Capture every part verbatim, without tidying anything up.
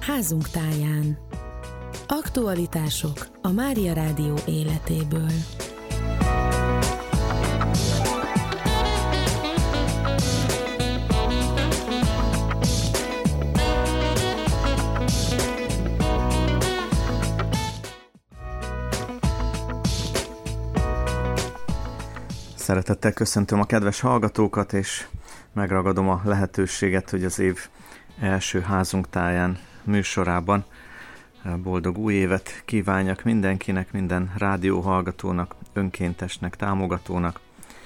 Házunk táján. Aktualitások a Mária Rádió életéből. Szeretettel köszöntöm a kedves hallgatókat, és megragadom a lehetőséget, hogy az év első Házunk táján műsorában boldog új évet kívánjak mindenkinek, minden rádióhallgatónak, önkéntesnek, támogatónak.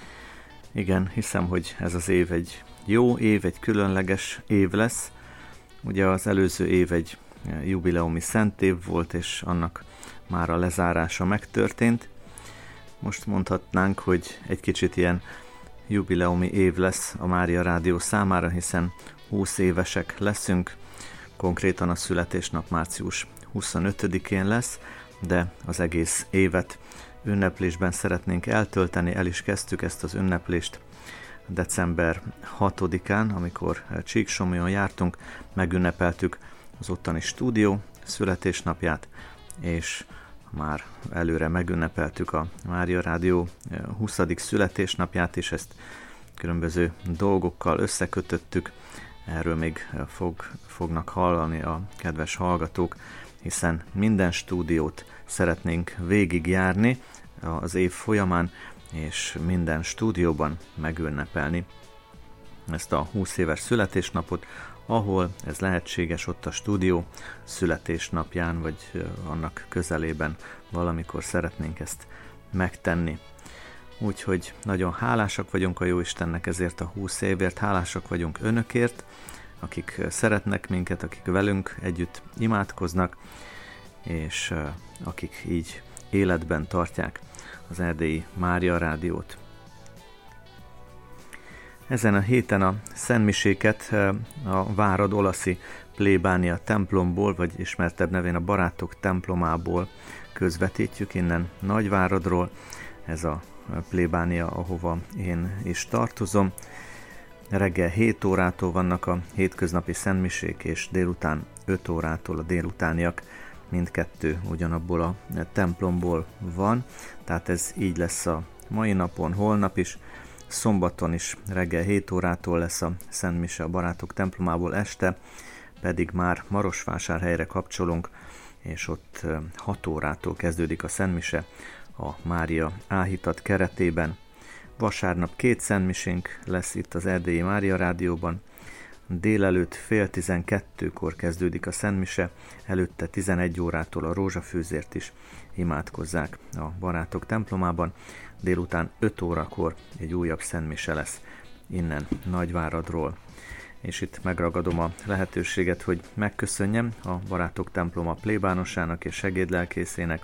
Igen, hiszem, hogy ez az év egy jó év, egy különleges év lesz. Ugye az előző év egy jubileumi szentév volt, és annak már a lezárása megtörtént. Most mondhatnánk, hogy egy kicsit ilyen jubileumi év lesz a Mária Rádió számára, hiszen húsz évesek leszünk, konkrétan a születésnap március huszonötödikén lesz, de az egész évet ünneplésben szeretnénk eltölteni, el is kezdtük ezt az ünneplést december hatodikán, amikor Csíksomlyon jártunk, megünnepeltük az ottani stúdió születésnapját, és már előre megünnepeltük a Mária Rádió huszadik születésnapját, és ezt különböző dolgokkal összekötöttük. Erről még fog, fognak hallani a kedves hallgatók, hiszen minden stúdiót szeretnénk végigjárni az év folyamán, és minden stúdióban megünnepelni ezt a húsz éves születésnapot, ahol ez lehetséges, ott a stúdió születésnapján, vagy annak közelében valamikor szeretnénk ezt megtenni. Úgyhogy nagyon hálásak vagyunk a Jóistennek ezért a húsz évért, hálásak vagyunk önökért, akik szeretnek minket, akik velünk együtt imádkoznak, és akik így életben tartják az Erdélyi Mária Rádiót. Ezen a héten a szentmiséket a Várad olaszi plébánia templomból, vagy ismertebb nevén a Barátok templomából közvetítjük, innen Nagyváradról. Ez a plébánia, ahova én is tartozom. Reggel hét órától vannak a hétköznapi szentmisék, és délután öt órától a délutániak, mindkettő ugyanabból a templomból van. Tehát ez így lesz a mai napon, holnap is. Szombaton is reggel hét órától lesz a szentmise a Barátok templomából, este pedig már Marosvásárhelyre kapcsolunk, és ott hat órától kezdődik a szentmise a Mária áhítat keretében. Vasárnap két szentmisénk lesz itt az Erdélyi Mária Rádióban. Délelőtt fél tizenkettőkor kezdődik a szentmise, előtte tizenegy órától a rózsafőzért is imádkozzák a Barátok templomában. Délután öt órakor egy újabb szentmise lesz innen Nagyváradról. És itt megragadom a lehetőséget, hogy megköszönjem a Barátok temploma plébánosának és segédlelkészének,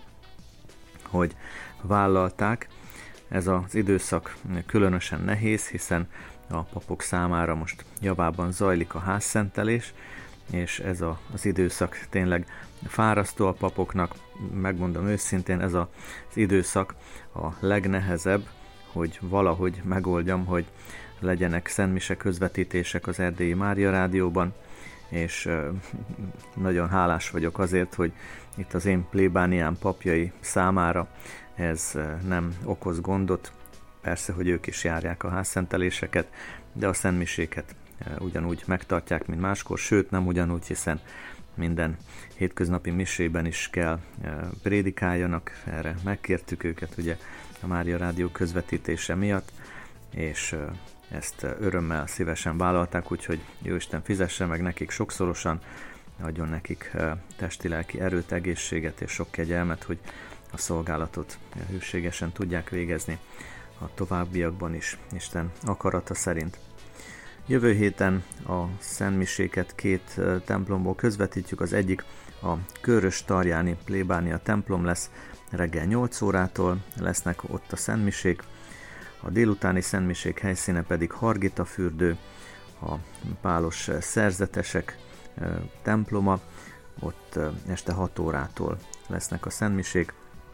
hogy vállalták. Ez az időszak különösen nehéz, hiszen a papok számára most javában zajlik a házszentelés, és ez a, az időszak tényleg fárasztó a papoknak. Megmondom őszintén, ez az időszak a legnehezebb, hogy valahogy megoldjam, hogy legyenek szentmise közvetítések az Erdélyi Mária Rádióban, és nagyon hálás vagyok azért, hogy itt az én plébániám papjai számára ez nem okoz gondot. Persze, hogy ők is járják a házszenteléseket, de a szentmiséket ugyanúgy megtartják, mint máskor, sőt nem ugyanúgy, hiszen minden hétköznapi misében is kell prédikáljanak, erre megkértük őket ugye a Mária Rádió közvetítése miatt, és ezt örömmel, szívesen vállalták, úgyhogy Jóisten fizesse meg nekik sokszorosan, adjon nekik testi-lelki erőt, egészséget és sok kegyelmet, hogy a szolgálatot hűségesen tudják végezni a továbbiakban is, Isten akarata szerint. Jövő héten a szentmiséket két templomból közvetítjük, az egyik a Körös-Tarjáni plébánia templom lesz, reggel nyolc órától lesznek ott a szentmisék, a délutáni szentmisék helyszíne pedig Hargitafürdő, a pálos szerzetesek temploma, ott este hat órától lesznek a szentmisék.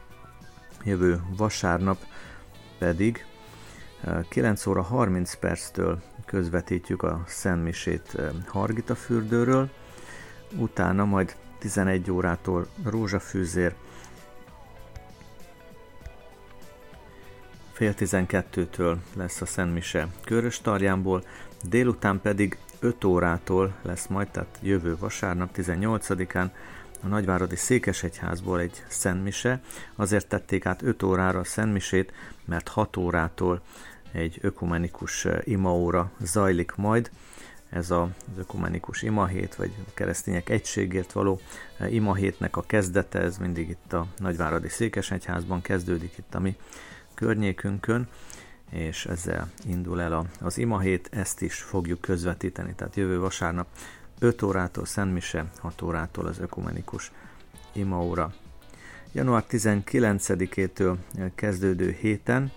Jövő vasárnap pedig kilenc óra harminc perctől közvetítjük a szentmisét Hargitafürdőről, utána majd tizenegy órától rózsafűzér, fél tizenkettőtől lesz a szentmise Köröstarjánból, délután pedig öt órától lesz majd, tehát jövő vasárnap, tizennyolcadikán a Nagyváradi Székesegyházból egy szentmise. Azért tették át öt órára a szentmisét, mert hat órától egy ökumenikus imaóra zajlik majd. Ez az ökumenikus imahét, vagy a keresztények egységért való imahétnek a kezdete, ez mindig itt a Nagyváradi Székesegyházban kezdődik, itt a mi környékünkön, és ezzel indul el az imahét, ezt is fogjuk közvetíteni, tehát jövő vasárnap öt órától szentmise, hat órától az ökumenikus imaóra. január tizenkilencedikétől kezdődő héten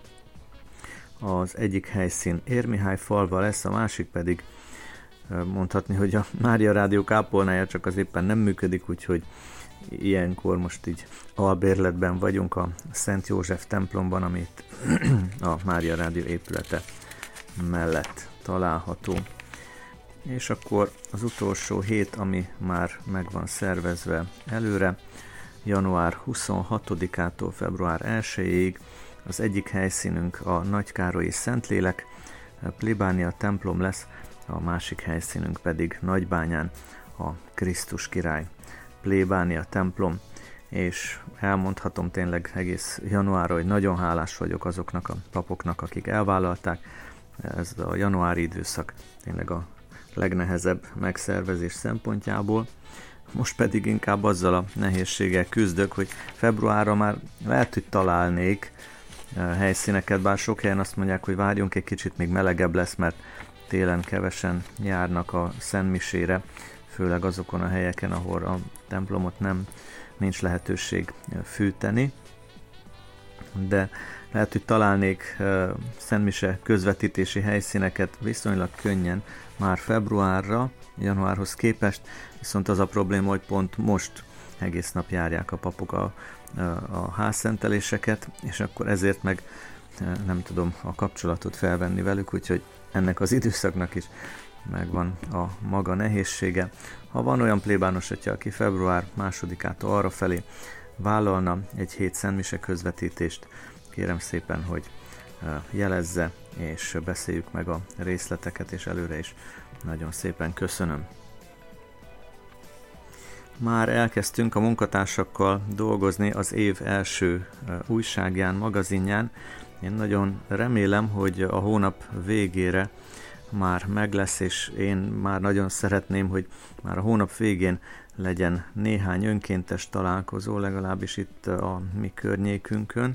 az egyik helyszín Érmihály falva lesz, a másik pedig mondhatni, hogy a Mária Rádió kápolnája, csak az éppen nem működik, úgyhogy ilyenkor most így albérletben vagyunk a Szent József templomban, amit a Mária Rádió épülete mellett található. És akkor az utolsó hét, ami már meg van szervezve előre, január huszonhatodikától február elsejéig az egyik helyszínünk a Nagykárolyi Szentlélek plébánia templom lesz, a másik helyszínünk pedig Nagybányán a Krisztus Király plébánia templom, és elmondhatom tényleg egész januárra, hogy nagyon hálás vagyok azoknak a papoknak, akik elvállalták. Ez a januári időszak tényleg a legnehezebb megszervezés szempontjából. Most pedig inkább azzal a nehézséggel küzdök, hogy februárra már lehet, hogy találnék helyszíneket, bár sok helyen azt mondják, hogy várjunk egy kicsit, még melegebb lesz, mert télen kevesen járnak a szentmisére, főleg azokon a helyeken, ahol a templomot nem nincs lehetőség fűteni. De lehet, hogy találnék uh, szentmise közvetítési helyszíneket viszonylag könnyen már februárra, januárhoz képest, viszont az a probléma, hogy pont most egész nap járják a papok a, a, a házszenteléseket, és akkor ezért meg uh, nem tudom a kapcsolatot felvenni velük, úgyhogy ennek az időszaknak is megvan a maga nehézsége. Ha van olyan plébános atya, aki február másodikától arrafelé vállalna egy hét szentmise közvetítést, kérem szépen, hogy jelezze, és beszéljük meg a részleteket, és előre is nagyon szépen köszönöm. Már elkezdtünk a munkatársakkal dolgozni az év első újságján, magazinján. Én nagyon remélem, hogy a hónap végére már meg lesz, és én már nagyon szeretném, hogy már a hónap végén legyen néhány önkéntes találkozó, legalábbis itt a mi környékünkön.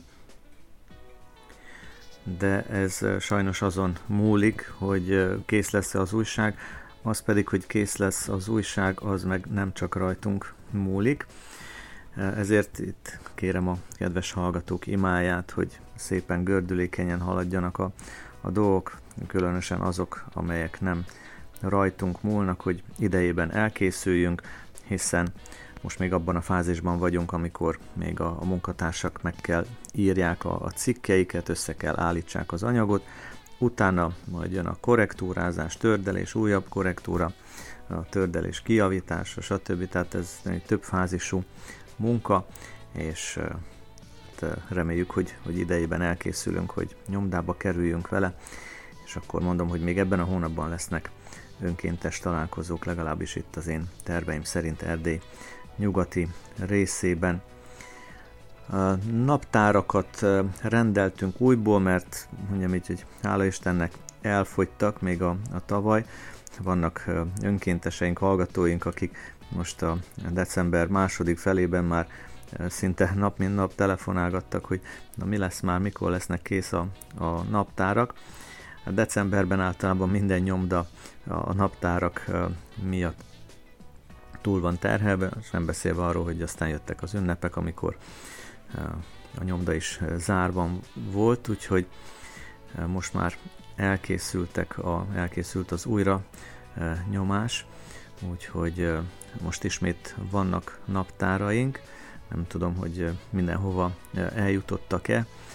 De ez sajnos azon múlik, hogy kész lesz az újság, az pedig, hogy kész lesz az újság, az meg nem csak rajtunk múlik. Ezért itt kérem a kedves hallgatók imáját, hogy szépen gördülékenyen haladjanak a, a dolgok, különösen azok, amelyek nem rajtunk múlnak, hogy idejében elkészüljünk, hiszen most még abban a fázisban vagyunk, amikor még a, a munkatársak meg kell írják a, a cikkeiket, össze kell állítsák az anyagot, utána majd jön a korrektúrázás, tördelés, újabb korrektúra, a tördelés kijavítása, stb. Tehát ez egy több fázisú munka, és reméljük, hogy, hogy idejében elkészülünk, hogy nyomdába kerüljünk vele, és akkor mondom, hogy még ebben a hónapban lesznek önkéntes találkozók, legalábbis itt az én terveim szerint Erdély nyugati részében. A naptárakat rendeltünk újból, mert mondjam így, hogy hála Istennek elfogytak még a, a tavaly. Vannak önkénteseink, hallgatóink, akik most a december második felében már szinte nap mint nap telefonálgattak, hogy na mi lesz már, mikor lesznek kész a, a naptárak. A decemberben általában minden nyomda a naptárak miatt túl van terhelve, és nem beszélve arról, hogy aztán jöttek az ünnepek, amikor a nyomda is zárban volt, úgyhogy most már elkészültek a, elkészült az újra nyomás, úgyhogy most ismét vannak naptáraink, nem tudom, hogy mindenhova eljutottak-e,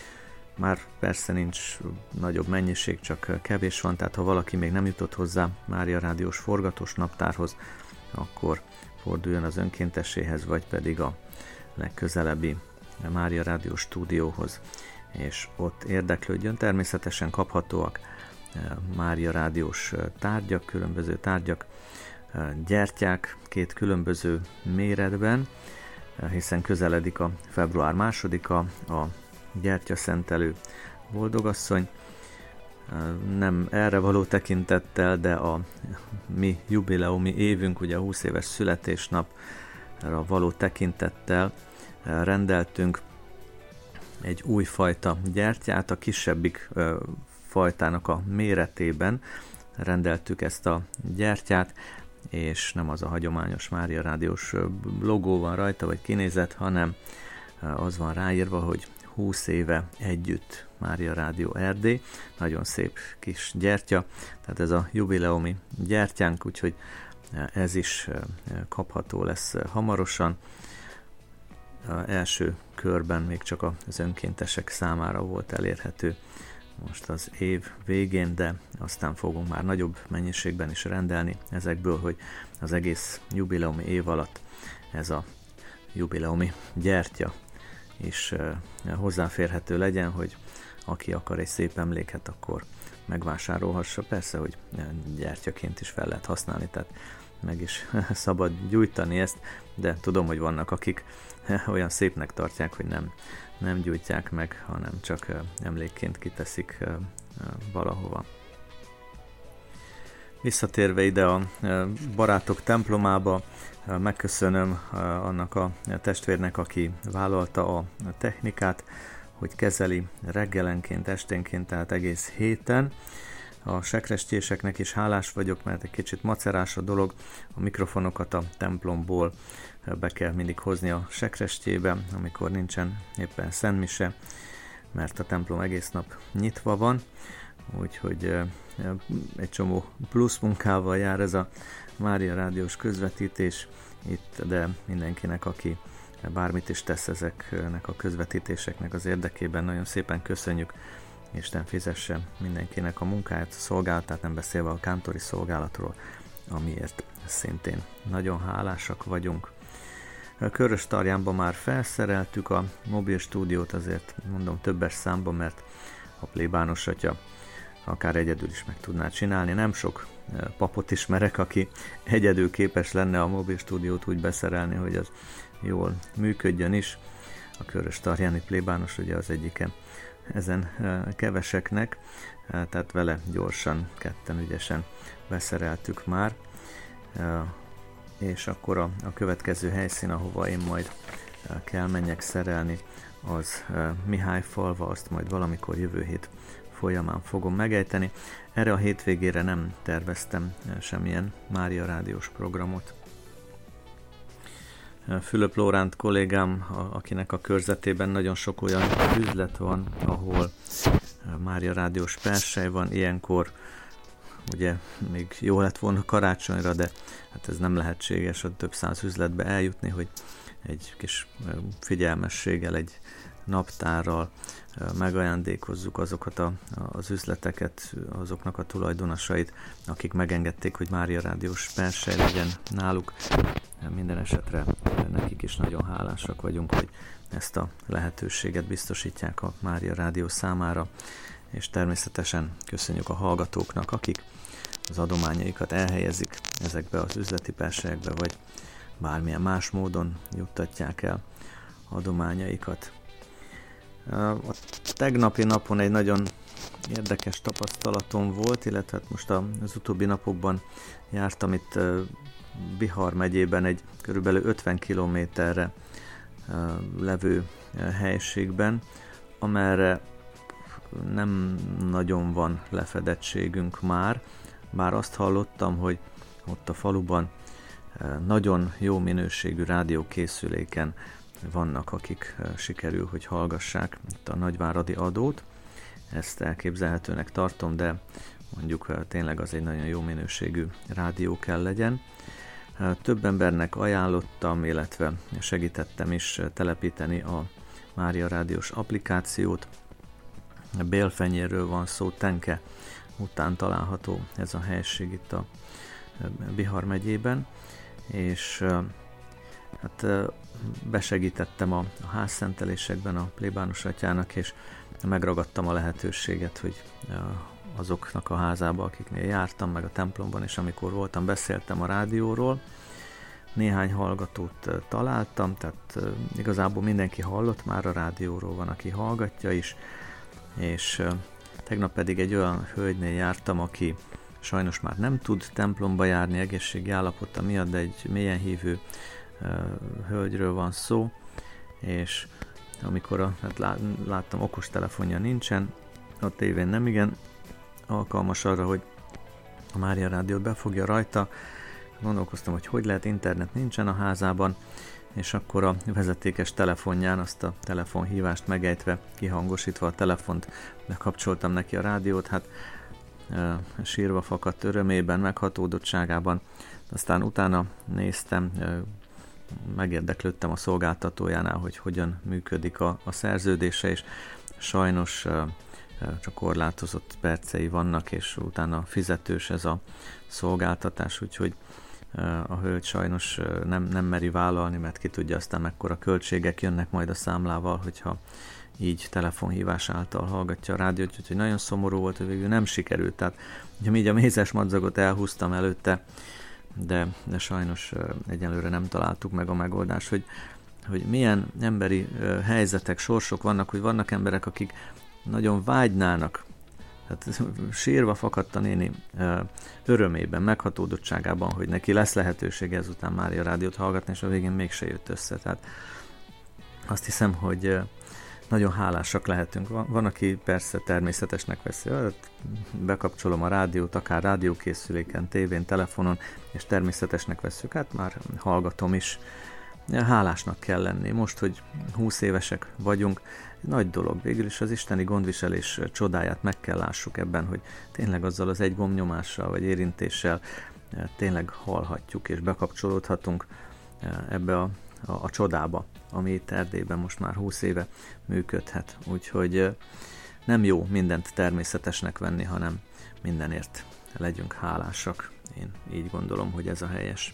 Már persze nincs nagyobb mennyiség, csak kevés van, tehát ha valaki még nem jutott hozzá Mária Rádiós forgatós naptárhoz, akkor forduljon az önkénteséhez, vagy pedig a legközelebbi Mária Rádiós stúdióhoz, és ott érdeklődjön. Természetesen kaphatóak Mária Rádiós tárgyak, különböző tárgyak, gyertyák két különböző méretben, hiszen közeledik a február másodika, a gyertyaszentelő boldogasszony. Nem erre való tekintettel, de a mi jubileumi évünk, ugye a húsz éves születésnapra való tekintettel rendeltünk egy új fajta gyertyát, a kisebbik fajtának a méretében rendeltük ezt a gyertyát, és nem az a hagyományos Mária Rádiós logó van rajta, vagy kinézet, hanem az van ráírva, hogy húsz éve együtt Mária Rádió Erdély. Nagyon szép kis gyertya, tehát ez a jubileumi gyertyánk, úgyhogy ez is kapható lesz hamarosan. Az első körben még csak az önkéntesek számára volt elérhető most az év végén, de aztán fogunk már nagyobb mennyiségben is rendelni ezekből, hogy az egész jubileumi év alatt ez a jubileumi gyertya is hozzáférhető legyen, hogy aki akar egy szép emléket, akkor megvásárolhassa. Persze, hogy gyertyaként is fel lehet használni, tehát meg is szabad gyújtani ezt, de tudom, hogy vannak, akik olyan szépnek tartják, hogy nem, nem gyújtják meg, hanem csak emlékként kiteszik valahova. Visszatérve ide a barátok templomába, megköszönöm annak a testvérnek, aki vállalta a technikát, hogy kezeli reggelenként, esténként, tehát egész héten. A sekrestyeseknek is hálás vagyok, mert egy kicsit macerás a dolog. A mikrofonokat a templomból be kell mindig hozni a sekrestyébe, amikor nincsen éppen szentmise, mert a templom egész nap nyitva van, úgyhogy egy csomó plusz munkával jár ez a Mária Rádiós közvetítés itt, de mindenkinek, aki bármit is tesz ezeknek a közvetítéseknek az érdekében, nagyon szépen köszönjük. Isten fizesse mindenkinek a munkáját, a szolgálatát, nem beszélve a kántori szolgálatról, amiért szintén nagyon hálásak vagyunk. A Körös-Tarjánban már felszereltük a mobil stúdiót, azért mondom többes számban, mert a plébános atya akár egyedül is meg tudná csinálni. Nem sok papot ismerek, aki egyedül képes lenne a mobil stúdiót úgy beszerelni, hogy az jól működjön is. A Körös-Tarjáni plébános ugye az egyike ezen keveseknek, tehát vele gyorsan, ketten ügyesen beszereltük már, és akkor a, a következő helyszín, ahova én majd kell menjek szerelni, az Mihályfalva, azt majd valamikor jövő hét folyamán fogom megejteni. Erre a hétvégére nem terveztem semmilyen Mária Rádiós programot. Fülöp Lóránt kollégám, akinek a körzetében nagyon sok olyan üzlet van, ahol Mária Rádiós persely van, ilyenkor ugye még jó lett volna karácsonyra, de hát ez nem lehetséges a több száz üzletbe eljutni, hogy egy kis figyelmességgel, egy naptárral megajándékozzuk azokat a, az üzleteket, azoknak a tulajdonosait, akik megengedték, hogy Mária Rádiós persely legyen náluk. Minden esetre nekik is nagyon hálásak vagyunk, hogy ezt a lehetőséget biztosítják a Mária Rádió számára, és természetesen köszönjük a hallgatóknak, akik az adományaikat elhelyezik ezekbe az üzleti perselyekbe, vagy bármilyen más módon juttatják el adományaikat. A tegnapi napon egy nagyon érdekes tapasztalatom volt, illetve hát most az utóbbi napokban jártam itt Bihar megyében egy körülbelül ötven kilométerre levő helységben, amerre nem nagyon van lefedettségünk már, bár azt hallottam, hogy ott a faluban nagyon jó minőségű rádiókészüléken vannak, akik sikerül, hogy hallgassák itt a nagyváradi adót. Ezt elképzelhetőnek tartom, de mondjuk tényleg az egy nagyon jó minőségű rádió kell legyen. Több embernek ajánlottam, illetve segítettem is telepíteni a Mária Rádiós applikációt, Bélfenyérről van szó, Tenke után található ez a helység itt a Bihar megyében, és hát besegítettem a, a házszentelésekben a plébános atyának, és megragadtam a lehetőséget, hogy azoknak a házába, akiknél jártam, meg a templomban, és amikor voltam, beszéltem a rádióról. Néhány hallgatót találtam, tehát igazából mindenki hallott már a rádióról, van, aki hallgatja is, és tegnap pedig egy olyan hölgynél jártam, aki sajnos már nem tud templomba járni egészségi állapota miatt, de egy mélyen hívő hölgyről van szó, és amikor a, hát láttam, okostelefonja nincsen, a tévén nem igen alkalmas arra, hogy a Mária Rádiót befogja rajta. Gondolkoztam, hogy hogy lehet, internet nincsen a házában, és akkor a vezetékes telefonján azt a telefonhívást megejtve, kihangosítva a telefont, bekapcsoltam neki a rádiót, hát e, sírva fakadt örömében, meghatódottságában. Aztán utána néztem, e, megérdeklődtem a szolgáltatójánál, hogy hogyan működik a, a szerződése, és sajnos e, csak korlátozott percei vannak, és utána fizetős ez a szolgáltatás, úgyhogy a hölgy sajnos nem, nem meri vállalni, mert ki tudja aztán mekkora költségek jönnek majd a számlával, hogyha így telefonhívás által hallgatja a rádiót, úgyhogy nagyon szomorú volt, hogy végül nem sikerült, tehát ugye így a mézes madzagot elhúztam előtte, de, de sajnos egyelőre nem találtuk meg a megoldást, hogy, hogy milyen emberi helyzetek, sorsok vannak, hogy vannak emberek, akik nagyon vágynának, tehát sírva fakadt a néni örömében, meghatódottságában, hogy neki lesz lehetősége ezután Mária Rádiót hallgatni, és a végén mégse jött össze. Tehát azt hiszem, hogy nagyon hálásak lehetünk. Van, van aki persze természetesnek veszi, bekapcsolom a rádiót, akár rádiókészüléken, tévén, telefonon, és természetesnek vesszük, hát már hallgatom is. Hálásnak kell lenni. Most, hogy húsz évesek vagyunk, nagy dolog. Végül is az isteni gondviselés csodáját meg kell lássuk ebben, hogy tényleg azzal az egy gombnyomással vagy érintéssel tényleg hallhatjuk és bekapcsolódhatunk ebbe a, a, a csodába, ami itt Erdélyben most már húsz éve működhet. Úgyhogy nem jó mindent természetesnek venni, hanem mindenért legyünk hálásak. Én így gondolom, hogy ez a helyes.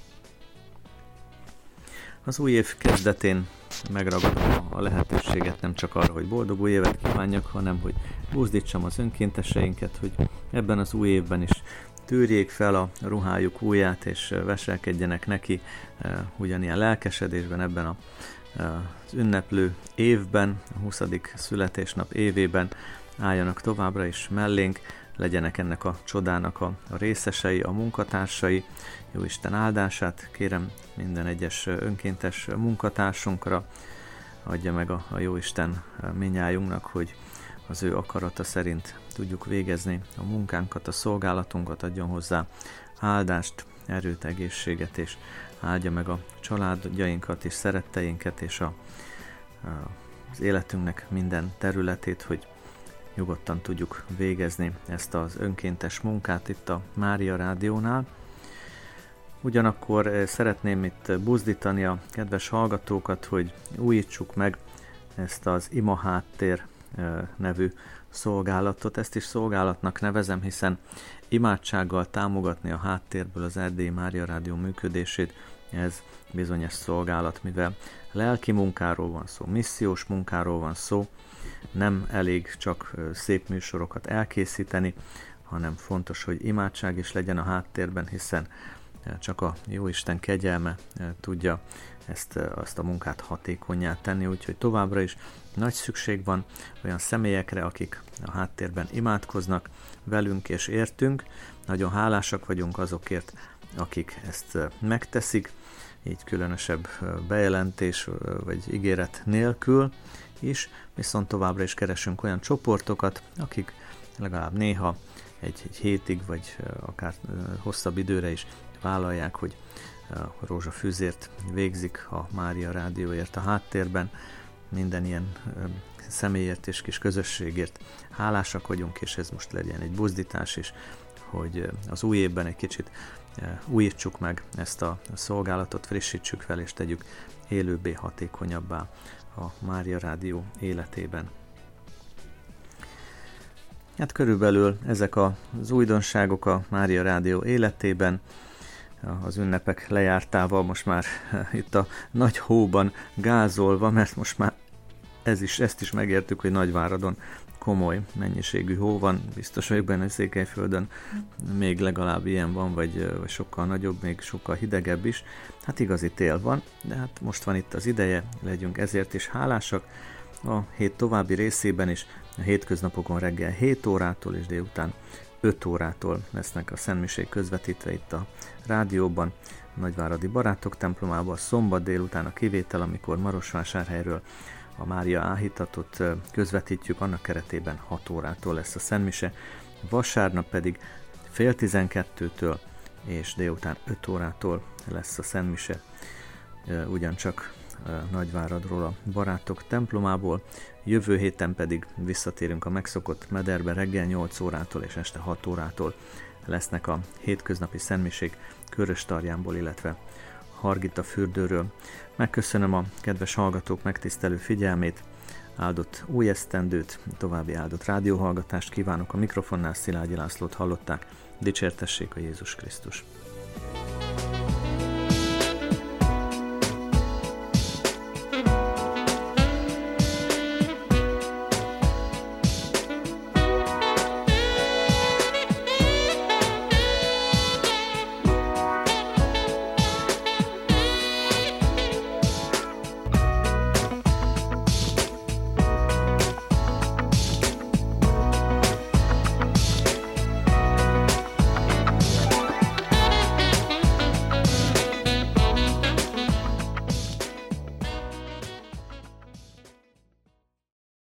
Az új év kezdetén megragadom a lehetőséget nem csak arra, hogy boldog új évet kívánjak, hanem hogy buzdítsam az önkénteseinket, hogy ebben az új évben is tűrjék fel a ruhájuk ujját, és veselkedjenek neki ugyanilyen lelkesedésben ebben a, az ünneplő évben, a huszadik születésnap évében álljanak továbbra is mellénk, legyenek ennek a csodának a, a részesei, a munkatársai. Jóisten áldását kérem minden egyes önkéntes munkatársunkra, adja meg a, a Jóisten minnyájunknak, hogy az ő akarata szerint tudjuk végezni a munkánkat, a szolgálatunkat, adjon hozzá áldást, erőt, egészséget, és áldja meg a családjainkat és szeretteinket, és a, a, az életünknek minden területét, hogy nyugodtan tudjuk végezni ezt az önkéntes munkát itt a Mária Rádiónál. Ugyanakkor szeretném itt buzdítani a kedves hallgatókat, hogy újítsuk meg ezt az Ima Háttér nevű szolgálatot. Ezt is szolgálatnak nevezem, hiszen imádsággal támogatni a háttérből az Erdélyi Mária Rádió működését, ez bizonyos szolgálat, mivel lelki munkáról van szó, missziós munkáról van szó, nem elég csak szép műsorokat elkészíteni, hanem fontos, hogy imádság is legyen a háttérben, hiszen csak a Jóisten kegyelme tudja ezt, azt a munkát hatékonnyá tenni, úgyhogy továbbra is nagy szükség van olyan személyekre, akik a háttérben imádkoznak velünk és értünk. Nagyon hálásak vagyunk azokért, akik ezt megteszik, így különösebb bejelentés vagy ígéret nélkül is, viszont továbbra is keresünk olyan csoportokat, akik legalább néha egy, egy hétig, vagy akár hosszabb időre is vállalják, hogy a rózsafűzért végzik a Mária Rádióért a háttérben. Minden ilyen személyért és kis közösségért hálásak vagyunk, és ez most legyen egy buzdítás is, hogy az új évben egy kicsit újítsuk meg ezt a szolgálatot, frissítsük fel, és tegyük élőbbé, hatékonyabbá a Mária Rádió életében. Hát körülbelül ezek az újdonságok a Mária Rádió életében. Az ünnepek lejártával most már itt a nagy hóban gázolva, mert most már ez is, ezt is megértük, hogy Nagyváradon komoly mennyiségű hó van, biztos vagyok benne, hogy Székelyföldön még legalább ilyen van, vagy, vagy sokkal nagyobb, még sokkal hidegebb is. Hát igazi tél van, de hát most van itt az ideje, legyünk ezért is hálásak. A hét további részében is, a hétköznapokon reggel hét órától és délután öt órától lesznek a szentmisék közvetítve itt a rádióban, a Nagyváradi Barátok templomában, szombat délután a kivétel, amikor Marosvásárhelyről a Mária áhítatot közvetítjük, annak keretében hat órától lesz a szentmise, vasárnap pedig fél tizenkettőtől és délután öt órától lesz a szentmise, ugyancsak Nagyváradról a Barátok templomából. Jövő héten pedig visszatérünk a megszokott mederbe, reggel nyolc órától és este hat órától lesznek a hétköznapi szentmisék Köröstarjánból, illetve Hargita fürdőről. Megköszönöm a kedves hallgatók megtisztelő figyelmét, áldott új esztendőt, további áldott rádióhallgatást kívánok. A mikrofonnál Szilágyi Lászlót hallották. Dicsértessék a Jézus Krisztus!